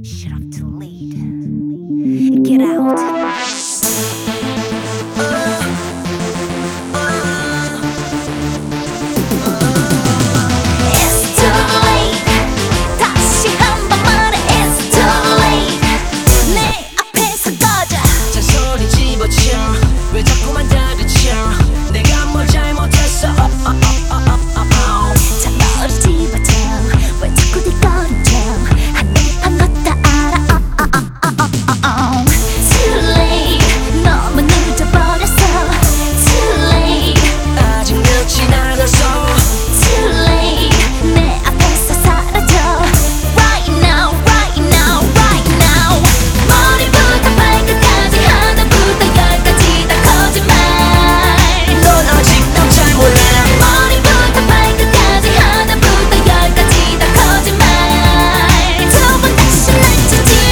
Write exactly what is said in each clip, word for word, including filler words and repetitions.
Shut up to lead. Get out. 왜 자꾸만 다그쳐 내가 뭘 잘못했어 oh, oh, oh, oh, oh, oh. 자 너를 집어줘 왜 자꾸 뒤걸음져 한눈판 것 다 알아 oh, oh, oh, oh, oh. Too late 너무 늦어버렸어 Too late 아직 늦진 않았어 Too late 내 앞에서 사라져 Right now, right now, right now 머리부터 발끝까지 하나부터 열까지 다 거짓말 넌 아직도 잘 몰라 머리부터 발끝까지 하나부터 열까지 다 거짓말 두 번 다시 날 주지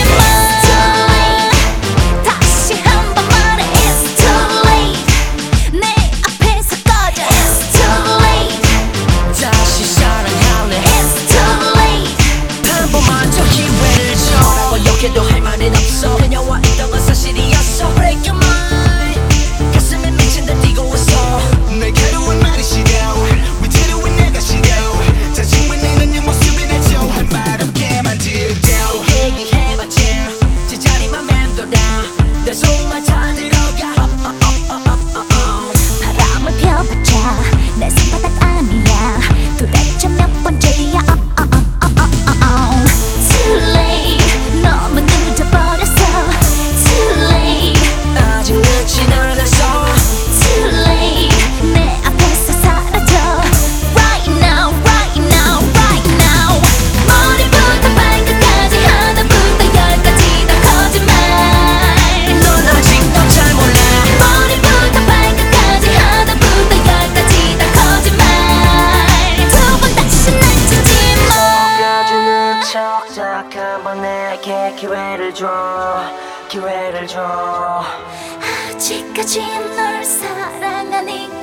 마 다시 한 번 말해 It's too late 내 앞에서 꺼져 It's too late 다시 사랑할래 It's too late 한 번만 더 기회를 줘 라고 욕해도 할 말은 없어 그녀와 있던 건 사실이었어 Break your mind 가슴에 미친 듯 뛰고 있어 날카로운 말이 시려 위태로운 내가 시려 자신과 내는 네 모습이 날 좋아할 말 없게 만들죠 얘기해봤자 제자리만 맴돌아 내 속만 다 들어가 oh, oh, oh, oh, oh, oh. 바람을 펴봤자 내 손바닥 아니야 도대체 몇 번째야 oh, oh, oh, oh, oh, oh. Too late 너무 늦어버렸어 Too late 아직 늦진 않았어 Too late 내 앞에서 사라져 Right now, right now, right now 머리부터 발끝까지 하나부터 열까지 다 거짓말 넌 아직도 잘 몰라 머리부터 발끝까지 하나부터 열까지 다 거짓말 두 번 다시 날 주지 마 속여주는 척 딱 한 번 내게 기회를 줘 기회를 줘 아직까지 널 사랑하니까